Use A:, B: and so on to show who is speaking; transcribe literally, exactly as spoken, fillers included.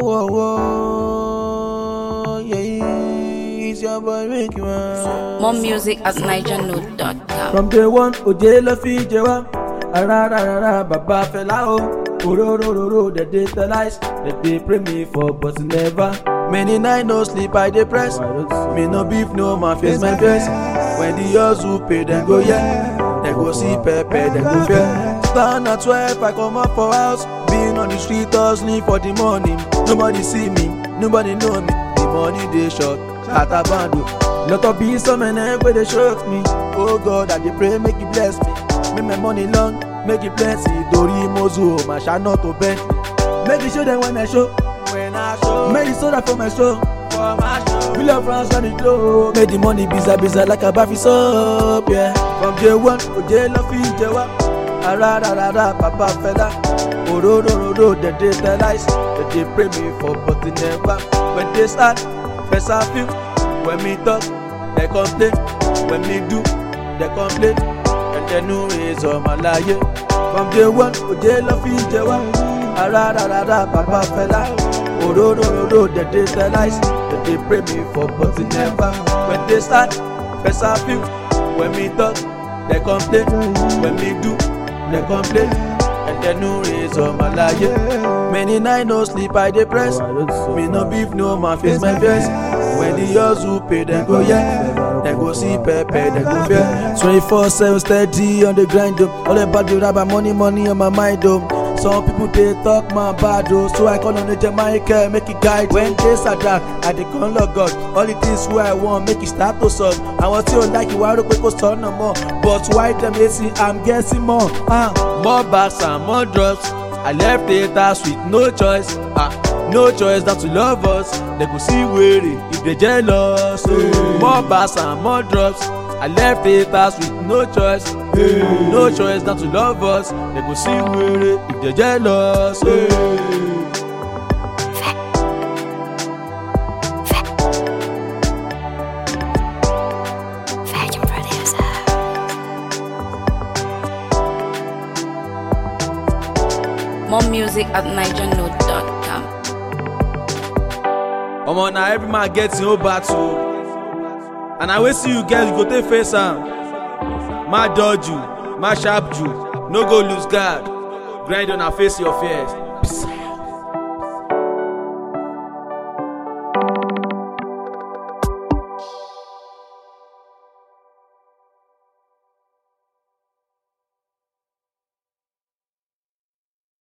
A: whoa, whoa, yeah, it's your boy Ricky man.
B: More music at niger note dot com.
A: From day one, Oje lo fi je wa, ara ra ra ra, baba fela o, oro ro ro ro, they dey tell lies, they dey pray me for but never. Many night no sleep, I dey press. Me no beef, no man face my face. When the hustle pay, then go yeah. Then go see Pepe, then go fear. Stand at twelve, I come up for house. Being on the street, hustling for the money. Nobody see me, nobody know me. The money they short, at a bando. Lot of bees, some and where they shoot me. Oh God, I dey pray, make you bless me. Make my money long, make it plenty. Dori Mozu, my shall not to bend. Make it show them when I show. When I show, make it soda for my show. For my show, we love France on the glow. Make the money bizarre bizarre like a baffy soap, yeah. From day one, Oje lo fi je wa. Ara ra ra ra, papa fella. Oro ro ro ro, they dey tell lies. They dey pray me for but they never. When they start, first I feel. When me talk, they complain. When me do, they complain. And they know it's all my lie. From day one, Oje lo fi je wa. Ara ra ra ra, papa fella. Oro ro ro ro, they dey tell lies. They dey pray me for but they never. When they start, first I feel. When me talk, they complain. When me do, they complain. And they know it's all my lie. Many night no sleep, I dey press. Me no beef, no man face my face. When the hustle pay, then go yeah. Then go see Pepe, then go fear. twenty-four seven steady on the grind, though. All about the rubber, money, money on my mind, though. Some people they talk my bad, though. So I call on the Jamaica, make it guide. When days are dark, I dey call Lord God. All it is who I want, make it start to solve. I want to like you, I don't go start no more. But why them hating, I'm guessing more. Ah, more bags and more drugs. I left it house with no choice. Ah, no choice than to love us. They go see weary if they jealous. Hey. More bags and more drugs. I left it house with no choice. Hey. No choice than to love us. They go see weary if they jealous. Hey.
B: More music at niger note dot com.
A: Omo, na every man gets him own battle. And I will see you girls go take face am. Ma dodge you, ma sharp you. No go lose guard. Grind on and face your fears.